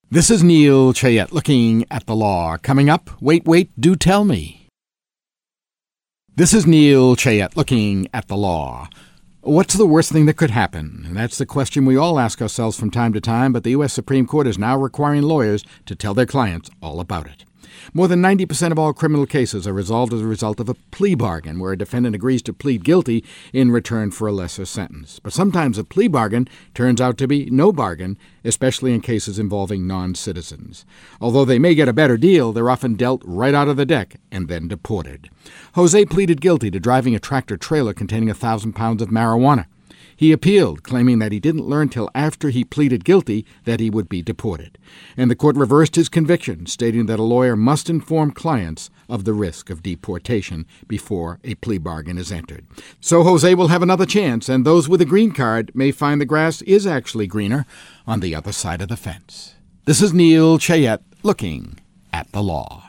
This is Neil Chayette looking at the law. Coming up, wait, do tell me. This is Neil Chayette looking at the law. What's the worst thing that could happen? And that's the question we all ask ourselves from time to time, but the U.S. Supreme Court is now requiring lawyers to tell their clients all about it. More than 90% of all criminal cases are resolved as a result of a plea bargain, where a defendant agrees to plead guilty in return for a lesser sentence. But sometimes a plea bargain turns out to be no bargain, especially in cases involving non-citizens. Although they may get a better deal, they're often dealt right out of the deck and then deported. Jose pleaded guilty to driving a tractor-trailer containing 1,000 pounds of marijuana. He appealed, claiming that he didn't learn till after he pleaded guilty that he would be deported. And the court reversed his conviction, stating that a lawyer must inform clients of the risk of deportation before a plea bargain is entered. So Jose will have another chance, and those with a green card may find the grass is actually greener on the other side of the fence. This is Neil Chayette looking at the law.